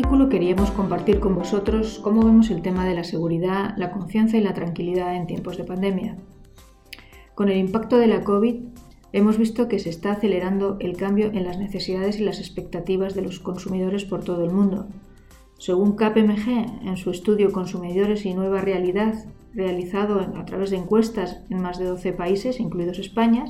artículo queríamos compartir con vosotros cómo vemos el tema de la seguridad, la confianza y la tranquilidad en tiempos de pandemia. Con el impacto de la COVID, hemos visto que se está acelerando el cambio en las necesidades y las expectativas de los consumidores por todo el mundo. Según KPMG, en su estudio Consumidores y Nueva Realidad, realizado a través de encuestas en más de 12 países, incluidos España,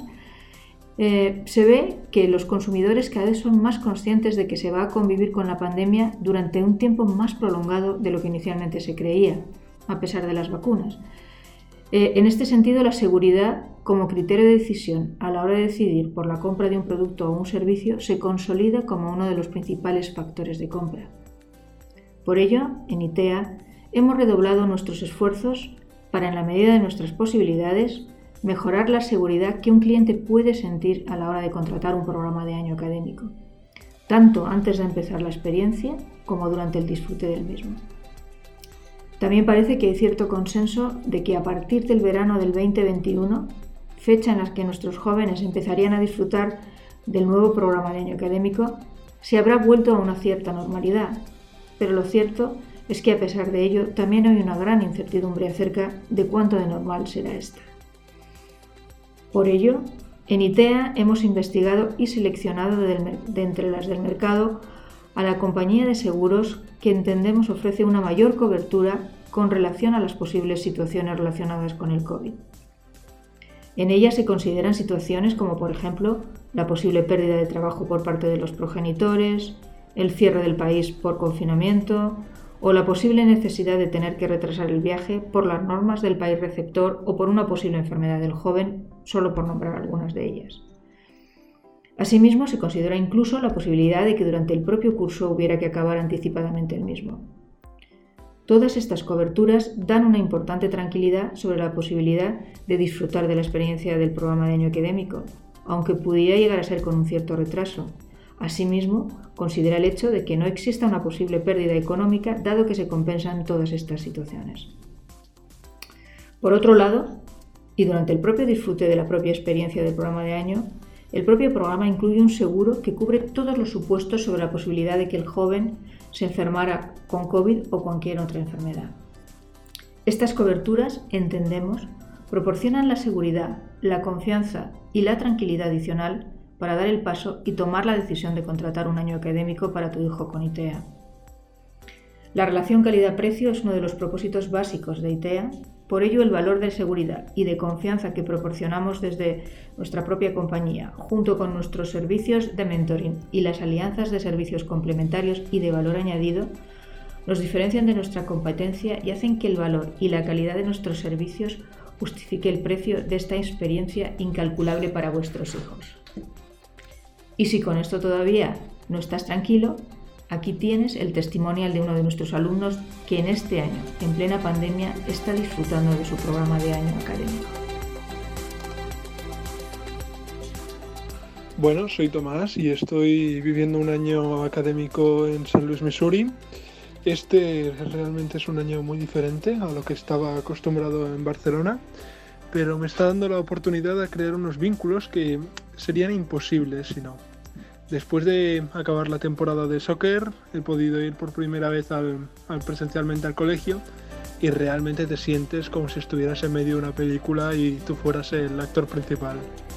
se ve que los consumidores cada vez son más conscientes de que se va a convivir con la pandemia durante un tiempo más prolongado de lo que inicialmente se creía, a pesar de las vacunas. En este sentido, la seguridad como criterio de decisión a la hora de decidir por la compra de un producto o un servicio se consolida como uno de los principales factores de compra. Por ello, en ITEA hemos redoblado nuestros esfuerzos para, en la medida de nuestras posibilidades, mejorar la seguridad que un cliente puede sentir a la hora de contratar un programa de año académico, tanto antes de empezar la experiencia como durante el disfrute del mismo. También parece que hay cierto consenso de que a partir del verano del 2021, fecha en la que nuestros jóvenes empezarían a disfrutar del nuevo programa de año académico, se habrá vuelto a una cierta normalidad, pero lo cierto es que a pesar de ello también hay una gran incertidumbre acerca de cuánto de normal será esta. Por ello, en ITEA hemos investigado y seleccionado de entre las del mercado a la compañía de seguros que entendemos ofrece una mayor cobertura con relación a las posibles situaciones relacionadas con el COVID. En ella se consideran situaciones como, por ejemplo, la posible pérdida de trabajo por parte de los progenitores, el cierre del país por confinamiento o la posible necesidad de tener que retrasar el viaje por las normas del país receptor o por una posible enfermedad del joven, solo por nombrar algunas de ellas. Asimismo, se considera incluso la posibilidad de que durante el propio curso hubiera que acabar anticipadamente el mismo. Todas estas coberturas dan una importante tranquilidad sobre la posibilidad de disfrutar de la experiencia del programa de año académico, aunque pudiera llegar a ser con un cierto retraso. Asimismo, considera el hecho de que no exista una posible pérdida económica dado que se compensan todas estas situaciones. Por otro lado, y durante el propio disfrute de la propia experiencia del programa de año, el propio programa incluye un seguro que cubre todos los supuestos sobre la posibilidad de que el joven se enfermara con COVID o cualquier otra enfermedad. Estas coberturas, entendemos, proporcionan la seguridad, la confianza y la tranquilidad adicional para dar el paso y tomar la decisión de contratar un año académico para tu hijo con ITEA. La relación calidad-precio es uno de los propósitos básicos de ITEA, por ello el valor de seguridad y de confianza que proporcionamos desde nuestra propia compañía, junto con nuestros servicios de mentoring y las alianzas de servicios complementarios y de valor añadido, nos diferencian de nuestra competencia y hacen que el valor y la calidad de nuestros servicios justifique el precio de esta experiencia incalculable para vuestros hijos. Y si con esto todavía no estás tranquilo, aquí tienes el testimonial de uno de nuestros alumnos que en este año, en plena pandemia, está disfrutando de su programa de año académico. Bueno, soy Tomás y estoy viviendo un año académico en San Luis, Missouri. Este realmente es un año muy diferente a lo que estaba acostumbrado en Barcelona, pero me está dando la oportunidad de crear unos vínculos que serían imposibles si no. Después de acabar la temporada de soccer, he podido ir por primera vez presencialmente al colegio y realmente te sientes como si estuvieras en medio de una película y tú fueras el actor principal.